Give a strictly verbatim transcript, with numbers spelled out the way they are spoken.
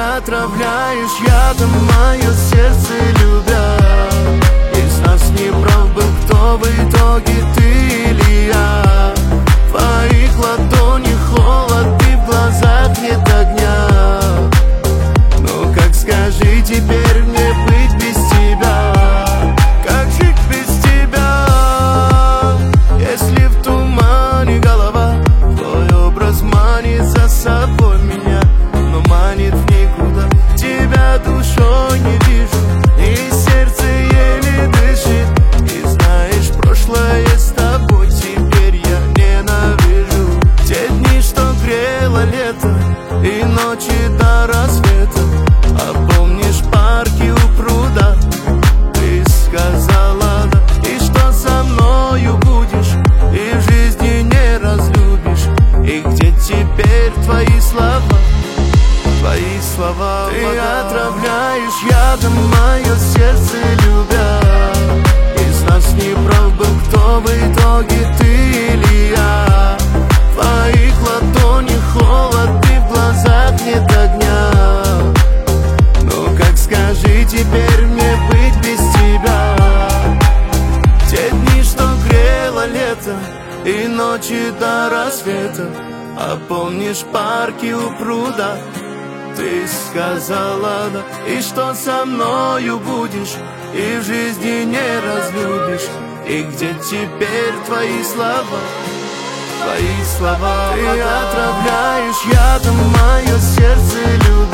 отравляешь ядом мое сердце, любя. Из нас не прав был кто в итоге, ты или я. В твоих ладонях холод и в глазах нет огня. Ну как, скажи теперь мне быть без тебя? Как жить без тебя? Если в тумане голова, твой образ манит за собой меня, но манит в никуда. Тебя душой не вижу, и сердце еле дышит. И знаешь, прошлое с тобой теперь я ненавижу. Те дни, что грело лето, и ночи до рассвета. А помнишь парки у пруда? Ты сказала да, и что со мною будешь, и в жизни не разлюбишь. И где теперь твои слова? Твои слова. Ты отравляешь ядом мое сердце, любя. Из нас не прав был кто в итоге, ты или я. В твоих ладонях холод и в глазах нет огня. Ну как, скажи теперь мне быть без тебя? Те дни, что грело лето, и ночи до рассвета. А помнишь парки у пруда? Ты сказала да, и что со мною будешь, и в жизни не разлюбишь. И где теперь твои слова? Твои слова. Ты отравляешь ядом мое сердце, любя.